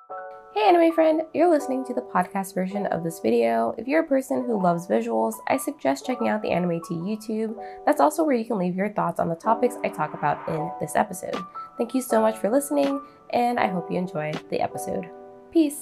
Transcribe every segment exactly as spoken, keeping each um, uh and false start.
Hey anime friend, you're listening to the podcast version of this video. If you're a person who loves visuals, I suggest checking out the Anime Tea YouTube. That's also where you can leave your thoughts on the topics I talk about in this episode. Thank you so much for listening, and I hope you enjoy the episode. Peace!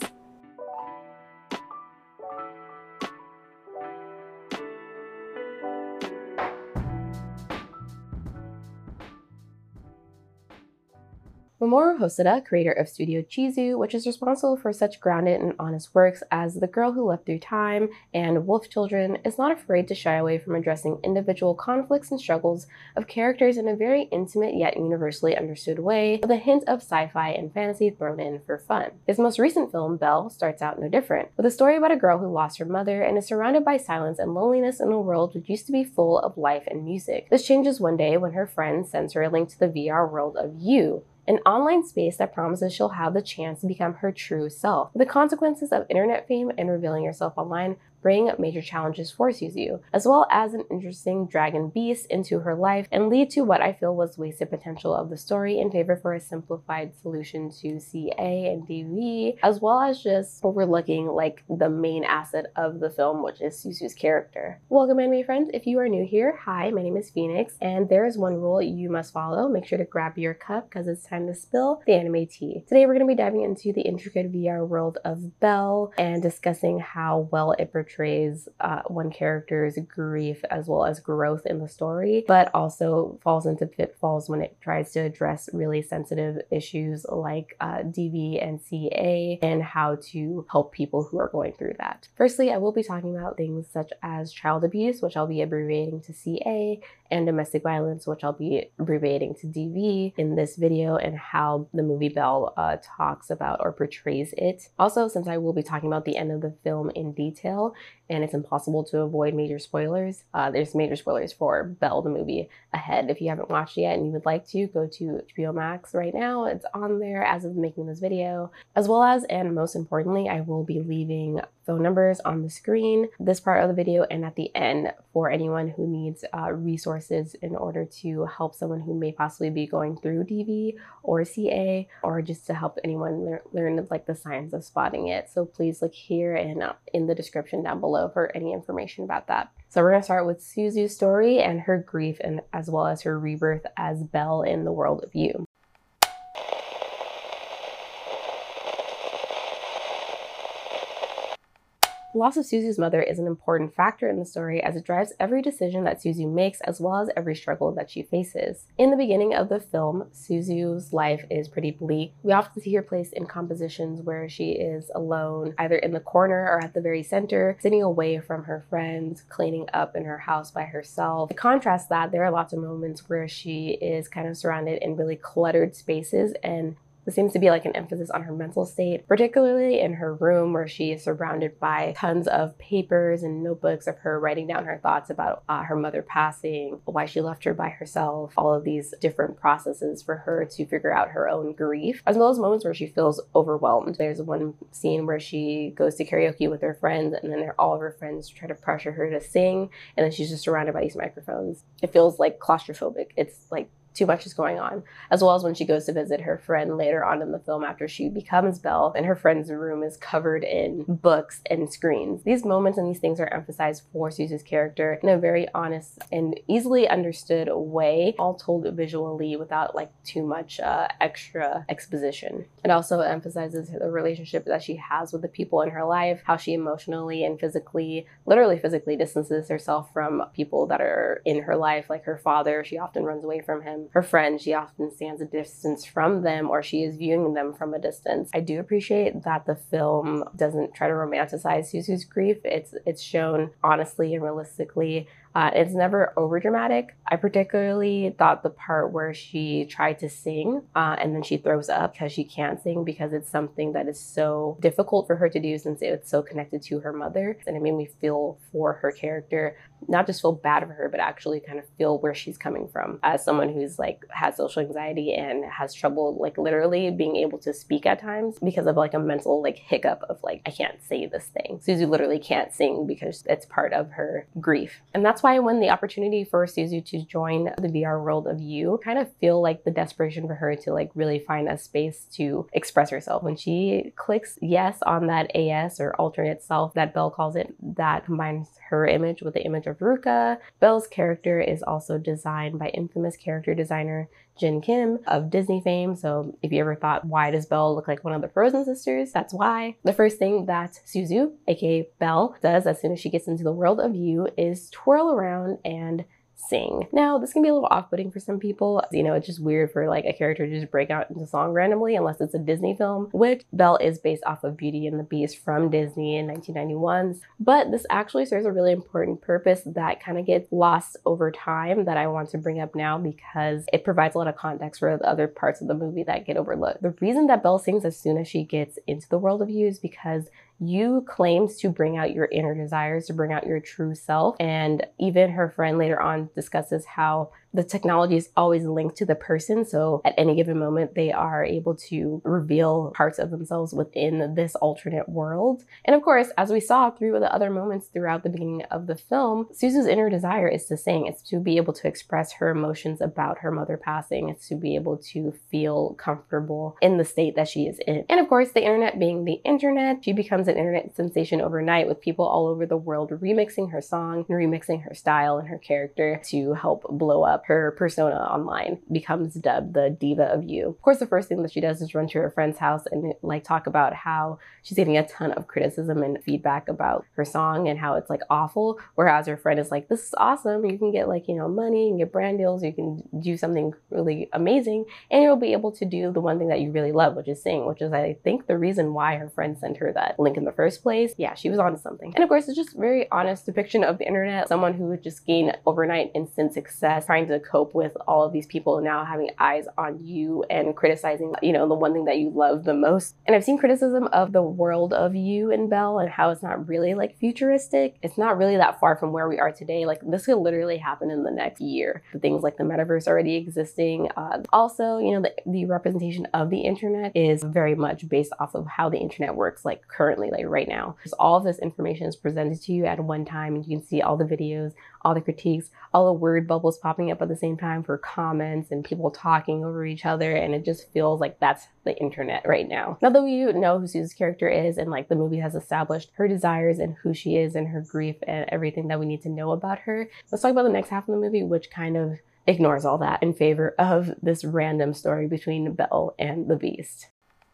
Mamoru Hosoda, creator of Studio Chizu, which is responsible for such grounded and honest works as The Girl Who Leapt Through Time and Wolf Children, is not afraid to shy away from addressing individual conflicts and struggles of characters in a very intimate yet universally understood way, with a hint of sci-fi and fantasy thrown in for fun. His most recent film, Belle, starts out no different, with a story about a girl who lost her mother and is surrounded by silence and loneliness in a world which used to be full of life and music. This changes one day when her friend sends her a link to the V R world of You, an online space that promises she'll have the chance to become her true self. The consequences of internet fame and revealing yourself online bring major challenges for Suzu, as well as an interesting dragon beast into her life, and lead to what I feel was wasted potential of the story in favor for a simplified solution to C A and D V, as well as just overlooking like the main asset of the film, which is Suzu's character. Welcome anime friends. If you are new here, hi, my name is Phoenix, and there is one rule you must follow. Make sure to grab your cup because it's time to spill the anime tea. Today we're going to be diving into the intricate V R world of Belle and discussing how well it portrays portrays uh, one character's grief as well as growth in the story, but also falls into pitfalls when it tries to address really sensitive issues like uh, D V and C A and how to help people who are going through that. Firstly, I will be talking about things such as child abuse, which I'll be abbreviating to C A, and domestic violence, which I'll be abbreviating to D V in this video, and how the movie Belle uh, talks about or portrays it. Also, since I will be talking about the end of the film in detail, and it's impossible to avoid major spoilers, uh, there's major spoilers for Belle the movie ahead. If you haven't watched it yet and you would like to, go to H B O Max right now. It's on there as of making this video, as well as, and most importantly, I will be leaving phone numbers on the screen, this part of the video, and at the end for anyone who needs uh, resources in order to help someone who may possibly be going through D V or C A, or just to help anyone lear learn like the science of spotting it. So please look here and uh, in the description down below for any information about that. So we're gonna start with Suzu's story and her grief, and as well as her rebirth as Belle in the world of You. The loss of Suzu's mother is an important factor in the story as it drives every decision that Suzu makes as well as every struggle that she faces. In the beginning of the film, Suzu's life is pretty bleak. We often see her placed in compositions where she is alone, either in the corner or at the very center, sitting away from her friends, cleaning up in her house by herself. To contrast that, there are lots of moments where she is kind of surrounded in really cluttered spaces, and there seems to be like an emphasis on her mental state, particularly in her room where she is surrounded by tons of papers and notebooks of her writing down her thoughts about uh, her mother passing, why she left her by herself, all of these different processes for her to figure out her own grief, as well as moments where she feels overwhelmed. There's one scene where she goes to karaoke with her friends, and then all of her friends try to pressure her to sing, and then she's just surrounded by these microphones. It feels like claustrophobic. It's like too much is going on, as well as when she goes to visit her friend later on in the film after she becomes Belle, and her friend's room is covered in books and screens. These moments and these things are emphasized for Suzu's character in a very honest and easily understood way, all told visually without like too much uh, extra exposition. It also emphasizes the relationship that she has with the people in her life, how she emotionally and physically, literally physically distances herself from people that are in her life, like her father. She often runs away from him. Her friends, she often stands a distance from them, or she is viewing them from a distance. I do appreciate that the film doesn't try to romanticize Suzu's grief. It's it's shown honestly and realistically. Uh, it's never over dramatic. I particularly thought the part where she tried to sing uh, and then she throws up because she can't sing, because it's something that is so difficult for her to do since it's so connected to her mother. And it made me feel for her character, not just feel bad for her, but actually kind of feel where she's coming from as someone who's like has social anxiety and has trouble like literally being able to speak at times because of like a mental like hiccup of like, I can't say this thing. Suzu literally can't sing because it's part of her grief. And that's That's why when the opportunity for Suzu to join the V R world of You, kind of feel like the desperation for her to like really find a space to express herself. When she clicks yes on that A S or alternate self that Belle calls it, that combines her image with the image of Ruka. Belle's character is also designed by infamous character designer Jin Kim of Disney fame. So if you ever thought, why does Belle look like one of the Frozen sisters? That's why. The first thing that Suzu, aka Belle, does as soon as she gets into the world of You is twirl around and sing. Now, this can be a little off-putting for some people. You know, it's just weird for like a character to just break out into song randomly unless it's a Disney film, which Belle is based off of Beauty and the Beast from Disney in nineteen ninety-one. But this actually serves a really important purpose that kind of gets lost over time that I want to bring up now because it provides a lot of context for the other parts of the movie that get overlooked. The reason that Belle sings as soon as she gets into the world of You is because You claims to bring out your inner desires, to bring out your true self. And even her friend later on discusses how the technology is always linked to the person. So at any given moment, they are able to reveal parts of themselves within this alternate world. And of course, as we saw through the other moments throughout the beginning of the film, Suzu's inner desire is to sing. It's to be able to express her emotions about her mother passing. It's to be able to feel comfortable in the state that she is in. And of course, the internet being the internet, she becomes an internet sensation overnight with people all over the world remixing her song and remixing her style and her character to help blow up her persona online, becomes dubbed the Diva of You. Of course, the first thing that she does is run to her friend's house and like talk about how she's getting a ton of criticism and feedback about her song and how it's like awful, whereas her friend is like, this is awesome, you can get like, you know, money, you can get brand deals, you can do something really amazing, and you'll be able to do the one thing that you really love, which is sing, which is I think the reason why her friend sent her that link in the first place. Yeah, she was onto something. And of course, it's just very honest depiction of the internet, someone who would just gain overnight instant success, trying to cope with all of these people now having eyes on you and criticizing, you know, the one thing that you love the most. And I've seen criticism of the world of You and Belle and how it's not really like futuristic. It's not really that far from where we are today. Like this could literally happen in the next year. The things like the metaverse already existing. Uh, also, you know, the, the representation of the internet is very much based off of how the internet works like currently, like right now. Because all of this information is presented to you at one time and you can see all the videos, all the critiques, all the word bubbles popping up at the same time for comments and people talking over each other, and it just feels like that's the internet right now. Now that we know who Suzu's character is and like the movie has established her desires and who she is and her grief and everything that we need to know about her, let's talk about the next half of the movie, which kind of ignores all that in favor of this random story between Belle and the Beast.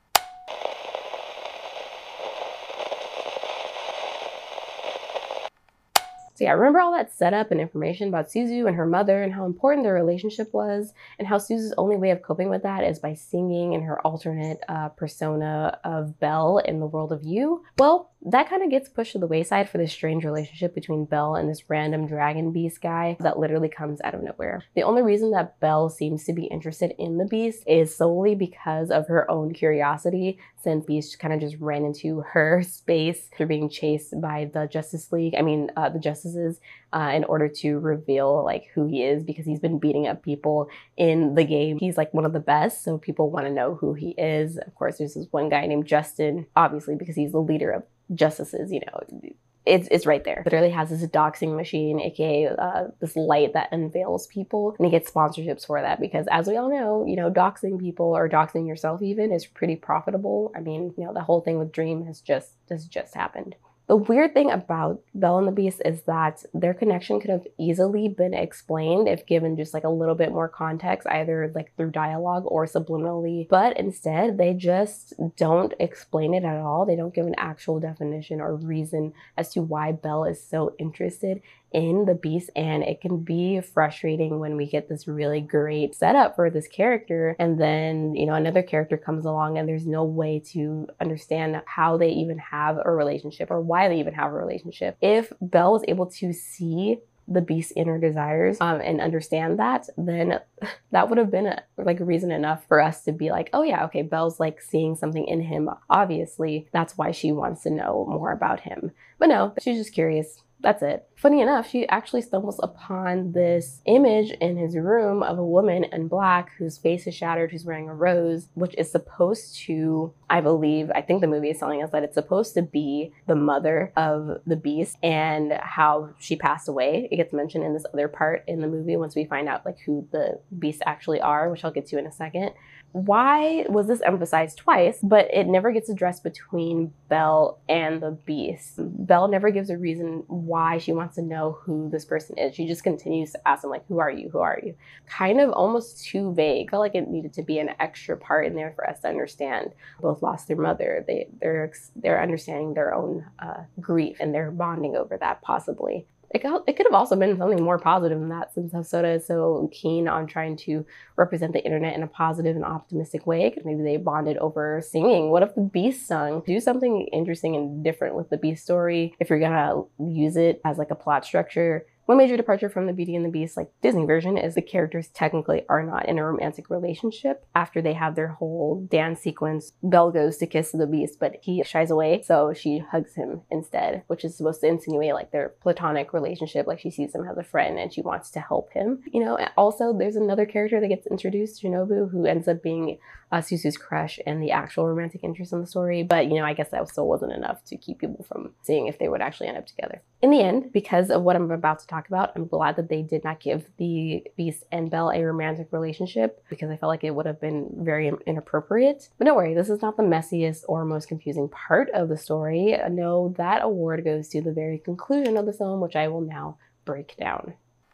So yeah, remember all that setup and information about Suzu and her mother and how important their relationship was, and how Suzu's only way of coping with that is by singing in her alternate uh, persona of Belle in the world of You? Well, that kind of gets pushed to the wayside for this strange relationship between Belle and this random dragon beast guy that literally comes out of nowhere. The only reason that Belle seems to be interested in the beast is solely because of her own curiosity, since Beast kind of just ran into her space through being chased by the Justice League, I mean uh, the Justices, uh, in order to reveal like who he is, because he's been beating up people in the game. He's like one of the best, so people want to know who he is. Of course, there's this one guy named Justin, obviously because he's the leader of Justices, you know, it's, it's right there. Literally has this doxing machine, aka uh, this light that unveils people, and he gets sponsorships for that because, as we all know, you know, doxing people or doxing yourself even is pretty profitable. I mean, you know, the whole thing with Dream has just has just happened. The weird thing about Belle and the Beast is that their connection could have easily been explained if given just like a little bit more context, either like through dialogue or subliminally. But instead, they just don't explain it at all. They don't give an actual definition or reason as to why Belle is so interested in the Beast, and it can be frustrating when we get this really great setup for this character and then, you know, another character comes along and there's no way to understand how they even have a relationship or why they even have a relationship. If Belle was able to see the Beast's inner desires um, and understand that, then that would have been a, like a reason enough for us to be like, oh yeah, okay, Belle's like seeing something in him. Obviously, that's why she wants to know more about him. But no, she's just curious. That's it. Funny enough, she actually stumbles upon this image in his room of a woman in black whose face is shattered, who's wearing a rose, which is supposed to, I believe, I think the movie is telling us that it's supposed to be the mother of the beast and how she passed away. It gets mentioned in this other part in the movie once we find out like who the beasts actually are, which I'll get to in a second. Why was this emphasized twice, but it never gets addressed between Belle and the beast? Belle never gives a reason why she wants to know who this person is. She just continues to ask them, like, who are you? Who are you? Kind of almost too vague. I felt like it needed to be an extra part in there for us to understand. Both lost their mother. They, they're, they're understanding their own uh, grief, and they're bonding over that possibly. It could, it could have also been something more positive than that, since Hosoda is so keen on trying to represent the internet in a positive and optimistic way. Maybe they bonded over singing. What if the Beast sung? Do something interesting and different with the Beast story if you're gonna use it as like a plot structure. One major departure from the Beauty and the Beast, like Disney version, is the characters technically are not in a romantic relationship. After they have their whole dance sequence, Belle goes to kiss the Beast, but he shies away, so she hugs him instead, which is supposed to insinuate like their platonic relationship, like she sees him as a friend and she wants to help him. You know, and also there's another character that gets introduced, Shinobu, who ends up being uh, Suzu's crush and the actual romantic interest in the story. But, you know, I guess that still wasn't enough to keep people from seeing if they would actually end up together. In the end, because of what I'm about to talk about, I'm glad that they did not give the Beast and Belle a romantic relationship, because I felt like it would have been very inappropriate. But don't worry, this is not the messiest or most confusing part of the story. No, that award goes to the very conclusion of the film, which I will now break down.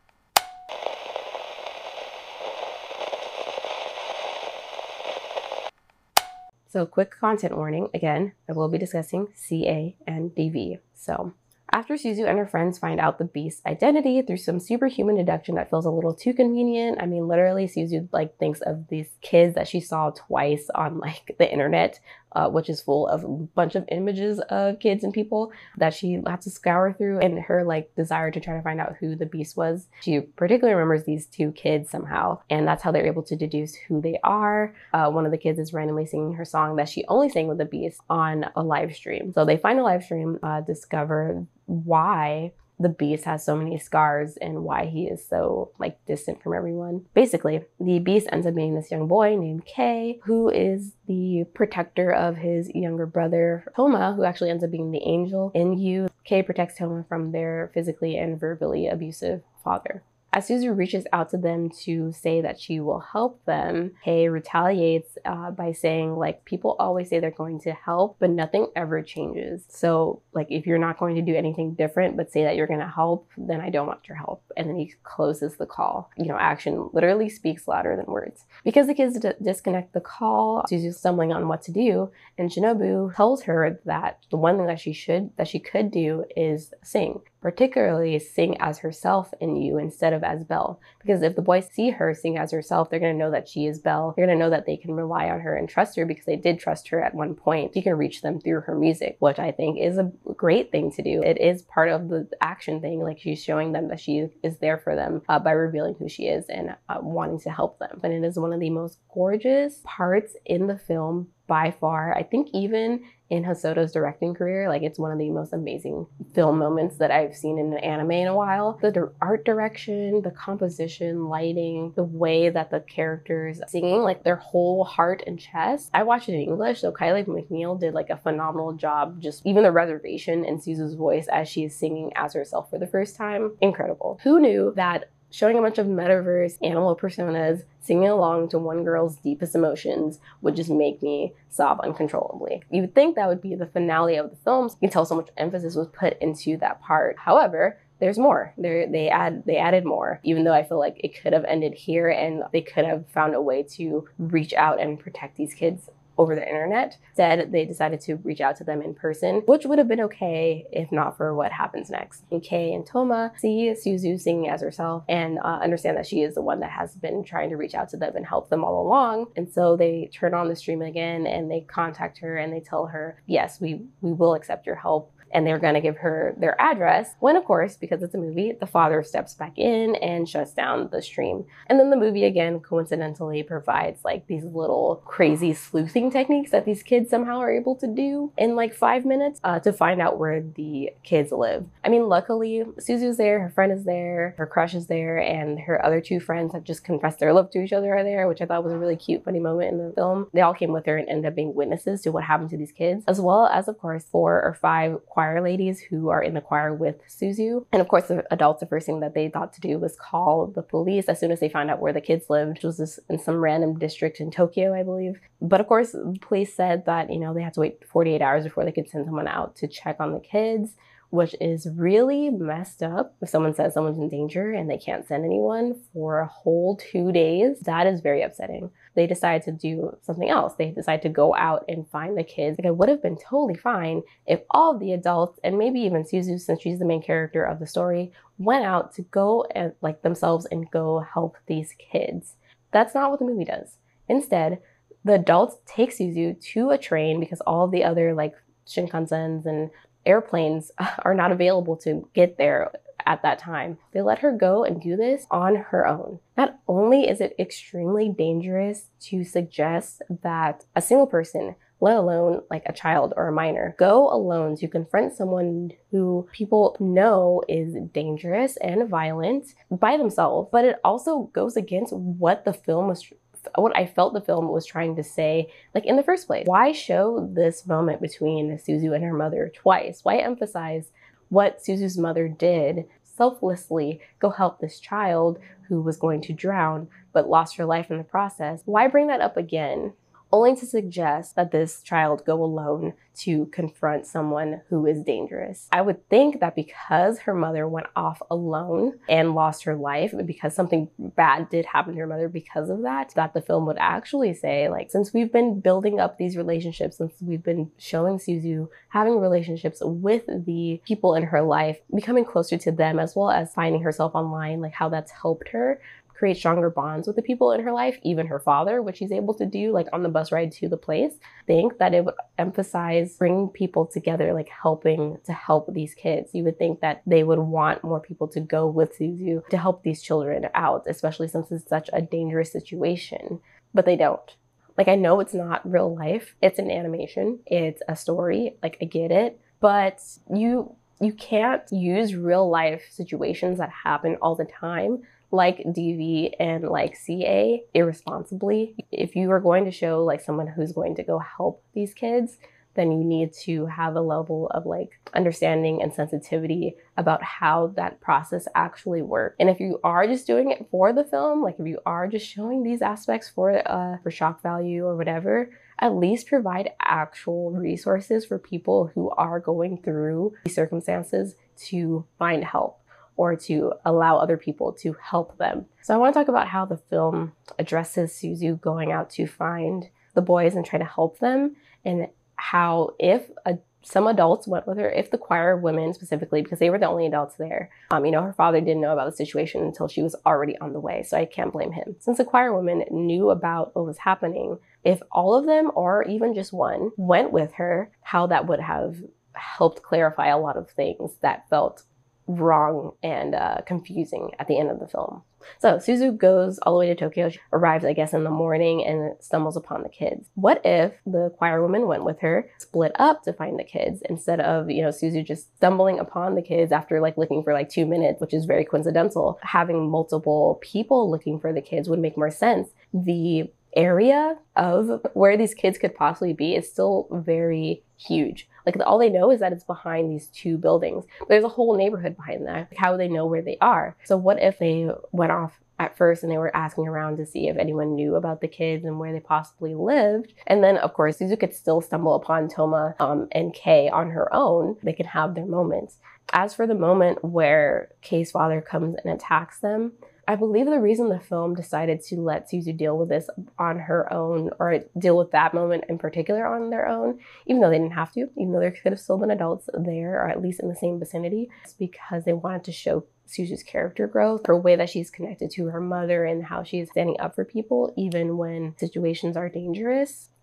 So quick content warning, again, I will be discussing C A and D V. So after Suzu and her friends find out the Beast's identity through some superhuman deduction that feels a little too convenient. I mean, literally Suzu like thinks of these kids that she saw twice on like the internet, uh, which is full of a bunch of images of kids and people that she had to scour through, and her like desire to try to find out who the Beast was. She particularly remembers these two kids somehow, and that's how they're able to deduce who they are. Uh, one of the kids is randomly singing her song that she only sang with the Beast on a live stream. So they find a live stream, uh, discover why the Beast has so many scars and why he is so like distant from everyone. Basically, the Beast ends up being this young boy named Kei, who is the protector of his younger brother Toma, who actually ends up being the angel in you. Kei protects Toma from their physically and verbally abusive father. As Suzu reaches out to them to say that she will help them, Kei retaliates uh, by saying, like, people always say they're going to help, but nothing ever changes. So, like, if you're not going to do anything different, but say that you're going to help, then I don't want your help. And then he closes the call. You know, action literally speaks louder than words. Because the kids disconnect the call, Suzu's stumbling on what to do, and Shinobu tells her that the one thing that she should, that she could do is sing. Particularly sing as herself in you instead of as Belle. Because if the boys see her sing as herself, they're going to know that she is Belle. They're going to know that they can rely on her and trust her, because they did trust her at one point. She can reach them through her music, which I think is a great thing to do. It is part of the action thing. Like, she's showing them that she is there for them uh, by revealing who she is and uh, wanting to help them. And it is one of the most gorgeous parts in the film by far. I think even in Hosoda's directing career, like, it's one of the most amazing film moments that I've seen in an anime in a while. The di art direction, the composition, lighting, the way that the characters singing like their whole heart and chest. I watched it in English, so Kylie McNeil did like a phenomenal job. Just even the reservation in Suzu's voice as she is singing as herself for the first time, incredible. Who knew that showing a bunch of metaverse animal personas singing along to one girl's deepest emotions would just make me sob uncontrollably? You would think that would be the finale of the films. You can tell so much emphasis was put into that part. However, there's more. There, they add, they added more, even though I feel like it could have ended here and they could have found a way to reach out and protect these kids over the internet. Instead, they decided to reach out to them in person, which would have been okay if not for what happens next. And Kei and Toma see Suzu singing as herself and uh, understand that she is the one that has been trying to reach out to them and help them all along. And so they turn on the stream again and they contact her and they tell her, yes, we, we will accept your help. and they're gonna give her their address when, of course, because it's a movie, the father steps back in and shuts down the stream. And then the movie again coincidentally provides like these little crazy sleuthing techniques that these kids somehow are able to do in like five minutes uh, to find out where the kids live. I mean, luckily Suzu's there, her friend is there, her crush is there, and her other two friends have just confessed their love to each other are there, which I thought was a really cute, funny moment in the film. They all came with her and ended up being witnesses to what happened to these kids, as well as, of course, four or five choir ladies who are in the choir with Suzu. And of course, the adults, the first thing that they thought to do was call the police as soon as they found out where the kids lived, which was this in some random district in Tokyo, I believe. But of course, the police said that, you know, they had to wait forty-eight hours before they could send someone out to check on the kids, which is really messed up. If someone says someone's in danger and they can't send anyone for a whole two days, that is very upsetting. They decided to do something else. They decided to go out and find the kids. Like, it would have been totally fine if all of the adults, and maybe even Suzu, since she's the main character of the story, went out to go and like themselves and go help these kids. That's not what the movie does. Instead, the adults take Suzu to a train because all of the other like Shinkansens and airplanes are not available to get there at that time. They let her go and do this on her own. Not only is it extremely dangerous to suggest that a single person, let alone like a child or a minor, go alone to confront someone who people know is dangerous and violent by themselves, but it also goes against what the film was what I felt the film was trying to say, like in the first place. Why show this moment between Suzu and her mother twice? Why emphasize what Suzu's mother did selflessly go help this child who was going to drown but lost her life in the process? Why bring that up again? Only to suggest that this child go alone to confront someone who is dangerous. I would think that because her mother went off alone and lost her life, because something bad did happen to her mother because of that, that the film would actually say, like, since we've been building up these relationships, since we've been showing Suzu having relationships with the people in her life, becoming closer to them, as well as finding herself online, like how that's helped her create stronger bonds with the people in her life, even her father, which she's able to do like on the bus ride to the place. Think that it would emphasize bringing people together, like helping to help these kids. You would think that they would want more people to go with Suzu to help these children out, especially since it's such a dangerous situation, but they don't. Like, I know it's not real life. It's an animation. It's a story. Like, I get it, but you you can't use real life situations that happen all the time, like D V and like C A, irresponsibly. If you are going to show like someone who's going to go help these kids, then you need to have a level of like understanding and sensitivity about how that process actually works. And if you are just doing it for the film, like if you are just showing these aspects for uh, for shock value or whatever, at least provide actual resources for people who are going through these circumstances to find help, or to allow other people to help them. So I want to talk about how the film addresses Suzu going out to find the boys and try to help them, and how if a, some adults went with her, if the choir women specifically, because they were the only adults there, um, you know, her father didn't know about the situation until she was already on the way, so I can't blame him. Since the choir women knew about what was happening, if all of them, or even just one, went with her, how that would have helped clarify a lot of things that felt wrong and uh, confusing at the end of the film. So Suzu goes all the way to Tokyo. She arrives, I guess, in the morning and stumbles upon the kids. What if the choir woman went with her, split up to find the kids, instead of, you know, Suzu just stumbling upon the kids after like looking for like two minutes, which is very coincidental. Having multiple people looking for the kids would make more sense. The area of where these kids could possibly be is still very huge. Like, all they know is that it's behind these two buildings. There's a whole neighborhood behind that. Like, how would they know where they are? So what if they went off at first and they were asking around to see if anyone knew about the kids and where they possibly lived? And then, of course, Suzu could still stumble upon Toma um, and Kei on her own. They could have their moments. As for the moment where Kei's father comes and attacks them, I believe the reason the film decided to let Suzu deal with this on her own, or deal with that moment in particular on their own, even though they didn't have to, even though there could have still been adults there, or at least in the same vicinity, it's because they wanted to show Suzu's character growth, her way that she's connected to her mother and how she's standing up for people even when situations are dangerous.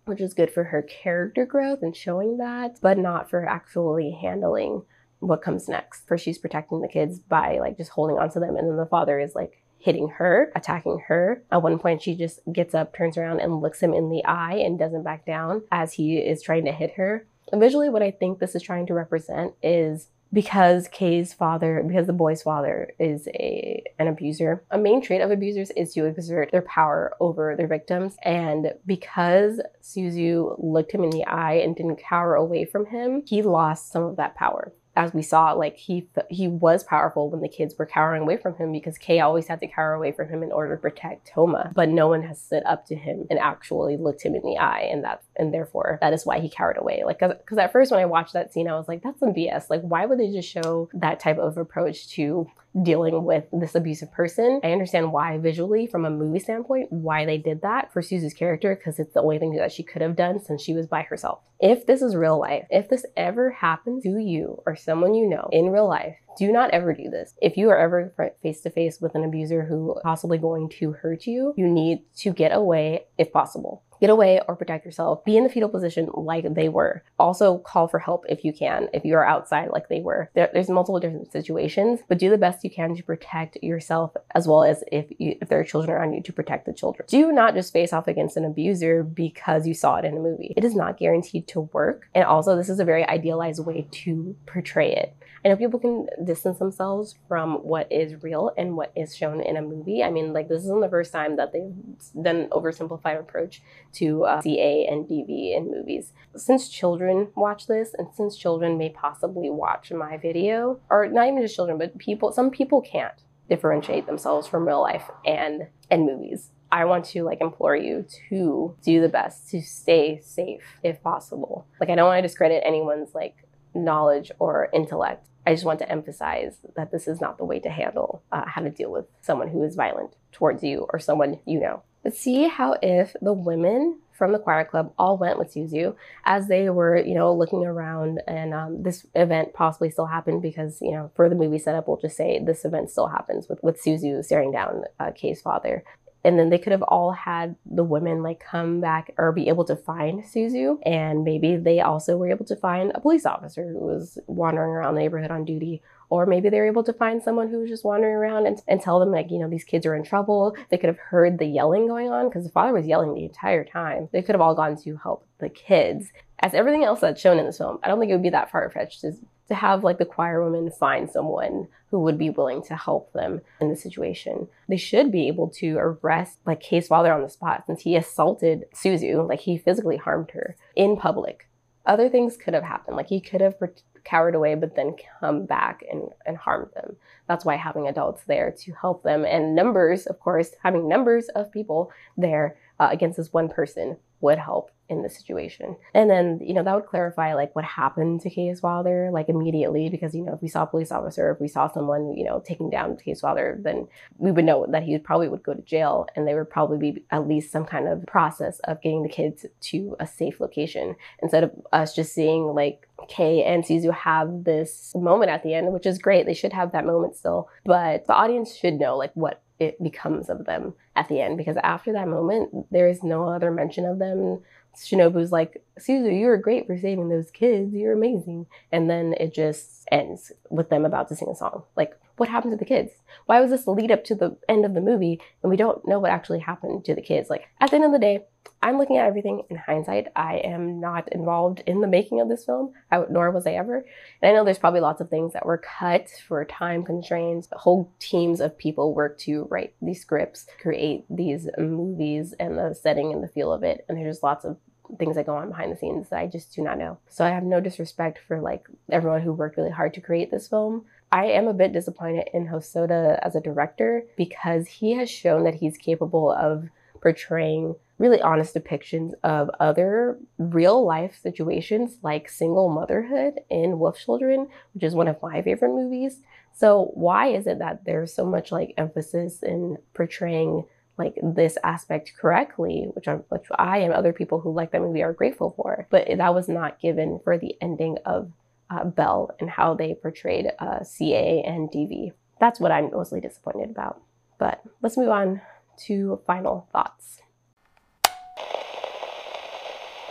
which is good for her character growth and showing that, but not for actually handling what comes next. First, she's protecting the kids by like just holding on to them, and then the father is like hitting her, attacking her. At one point, she just gets up, turns around, and looks him in the eye and doesn't back down as he is trying to hit her. And visually, what I think this is trying to represent is because Kay's father, because the boy's father is a an abuser, a main trait of abusers is to exert their power over their victims. And because Suzu looked him in the eye and didn't cower away from him, he lost some of that power. As we saw, like he he was powerful when the kids were cowering away from him, because Kay always had to cower away from him in order to protect Toma. But no one has stood up to him and actually looked him in the eye, and that and therefore that is why he cowered away. Like, cause, cause at first when I watched that scene, I was like, that's some B S. Like, why would they just show that type of approach to dealing with this abusive person? I understand why visually, from a movie standpoint, why they did that for Suzu's character, because it's the only thing that she could have done since she was by herself. If this is real life, if this ever happens to you or someone you know in real life, do not ever do this. If you are ever face to face with an abuser who is possibly going to hurt you, you need to get away if possible. Get away or protect yourself. Be in the fetal position like they were. Also call for help if you can, if you are outside like they were. There, there's multiple different situations, but do the best you can to protect yourself, as well as if, you, if there are children around you, to protect the children. Do not just face off against an abuser because you saw it in a movie. It is not guaranteed to work. And also, this is a very idealized way to portray it. I know people can distance themselves from what is real and what is shown in a movie. I mean, like, this isn't the first time that they've done an oversimplified approach to uh, C A and D V in movies. Since children watch this, and since children may possibly watch my video, or not even just children, but people, some people can't differentiate themselves from real life and, and movies. I want to like implore you to do the best, to stay safe if possible. Like, I don't want to discredit anyone's like knowledge or intellect. I just want to emphasize that this is not the way to handle uh, how to deal with someone who is violent towards you or someone you know. Let's see how if the women from the choir club all went with Suzu as they were, you know, looking around, and um, this event possibly still happened because, you know, for the movie setup, we'll just say this event still happens with, with Suzu staring down uh, Kay's father. And then they could have all had the women like come back or be able to find Suzu. And maybe they also were able to find a police officer who was wandering around the neighborhood on duty. Or maybe they were able to find someone who was just wandering around and, and tell them, like, you know, these kids are in trouble. They could have heard the yelling going on because the father was yelling the entire time. They could have all gone to help the kids. As everything else that's shown in this film, I don't think it would be that far-fetched to, to have like the choir women find someone who would be willing to help them in the situation. They should be able to arrest like Kay's father on the spot, since he assaulted Suzu, like he physically harmed her in public. Other things could have happened, like he could have cowered away but then come back and, and harmed them. That's why having adults there to help them, and numbers, of course, having numbers of people there uh, against this one person would help in this situation. And then, you know, that would clarify like what happened to Kay's father, like immediately, because, you know, if we saw a police officer, if we saw someone, you know, taking down Kay's father, then we would know that he probably would go to jail, and there would probably be at least some kind of process of getting the kids to a safe location, instead of us just seeing like Kay and Suzu have this moment at the end, which is great. They should have that moment still, but the audience should know like what it becomes of them at the end, because after that moment, there is no other mention of them. Shinobu's like, Suzu, you were great for saving those kids. You're amazing. And then it just ends with them about to sing a song. Like, what happened to the kids? Why was this the lead up to the end of the movie and we don't know what actually happened to the kids? Like, at the end of the day, I'm looking at everything in hindsight. I am not involved in the making of this film, I, nor was I ever. And I know there's probably lots of things that were cut for time constraints. Whole teams of people work to write these scripts, create these movies, and the setting and the feel of it. And there's just lots of things that go on behind the scenes that I just do not know. So I have no disrespect for like everyone who worked really hard to create this film. I am a bit disappointed in Hosoda as a director, because he has shown that he's capable of portraying really honest depictions of other real life situations, like single motherhood in Wolf Children, which is one of my favorite movies. So why is it that there's so much like emphasis in portraying like this aspect correctly, which, I'm, which I and other people who like that movie are grateful for, but that was not given for the ending of uh, Belle and how they portrayed uh, C A and D V. That's what I'm mostly disappointed about. But let's move on to final thoughts.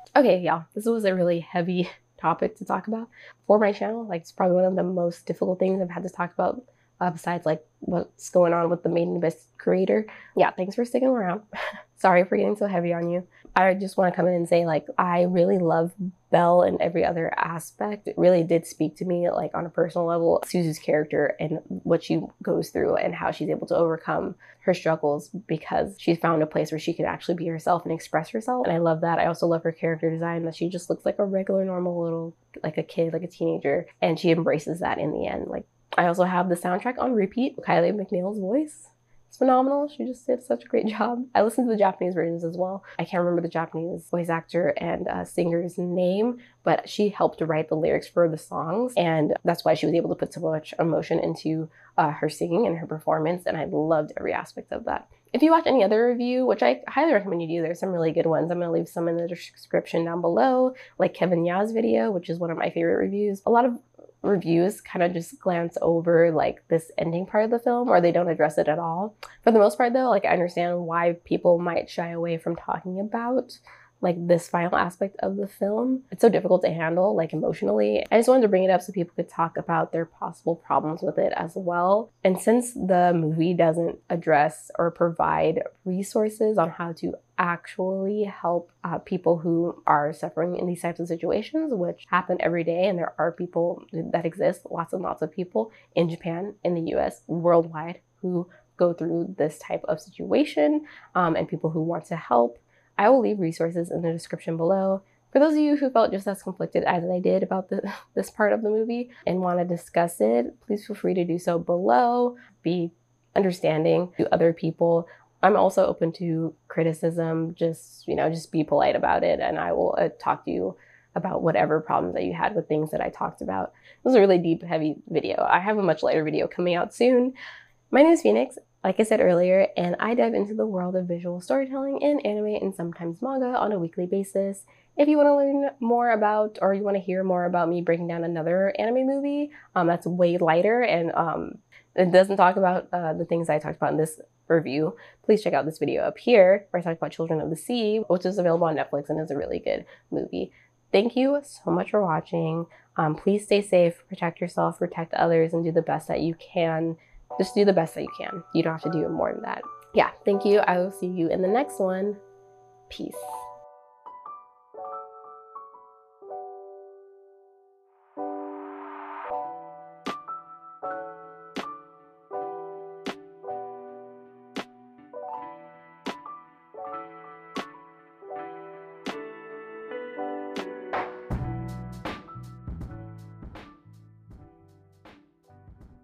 Okay, yeah, this was a really heavy topic to talk about for my channel. Like, it's probably one of the most difficult things I've had to talk about, uh, besides like what's going on with the Made in Abyss creator. Yeah, thanks for sticking around. Sorry for getting so heavy on you. I just want to come in and say, like, I really love Belle in every other aspect. It really did speak to me, like, on a personal level, Suzu's character and what she goes through and how she's able to overcome her struggles because she's found a place where she can actually be herself and express herself. And I love that. I also love her character design, that she just looks like a regular, normal little, like a kid, like a teenager. And she embraces that in the end. Like, I also have the soundtrack on repeat. Kylie McNeil's voice. It's phenomenal. She just did such a great job. I listened to the Japanese versions as well. I can't remember the Japanese voice actor and uh, singer's name, but she helped write the lyrics for the songs. And that's why she was able to put so much emotion into uh, her singing and her performance. And I loved every aspect of that. If you watch any other review, which I highly recommend you do, there's some really good ones. I'm going to leave some in the description down below, like Kevin Ya's video, which is one of my favorite reviews. A lot of reviews kind of just glance over like this ending part of the film, or they don't address it at all. For the most part though, like, I understand why people might shy away from talking about like this final aspect of the film. It's so difficult to handle, like, emotionally. I just wanted to bring it up so people could talk about their possible problems with it as well. And since the movie doesn't address or provide resources on how to actually help uh, people who are suffering in these types of situations, which happen every day, and there are people that exist, lots and lots of people in Japan, in the U S, worldwide, who go through this type of situation, um, and people who want to help, I will leave resources in the description below. For those of you who felt just as conflicted as I did about the, this part of the movie and want to discuss it, please feel free to do so below. Be understanding to other people. I'm also open to criticism. Just, you know, just be polite about it, and I will uh, talk to you about whatever problems that you had with things that I talked about. It was a really deep, heavy video. I have a much lighter video coming out soon. My name is Phoenix, like I said earlier, and I dive into the world of visual storytelling in anime and sometimes manga on a weekly basis. If you want to learn more about, or you want to hear more about me breaking down another anime movie um, that's way lighter and um, it doesn't talk about uh, the things I talked about in this review, please check out this video up here where I talk about Children of the Sea, which is available on Netflix and is a really good movie. Thank you so much for watching. Um, please stay safe, protect yourself, protect others, and do the best that you can. Just do the best that you can. You don't have to do more than that. Yeah, thank you. I will see you in the next one. Peace.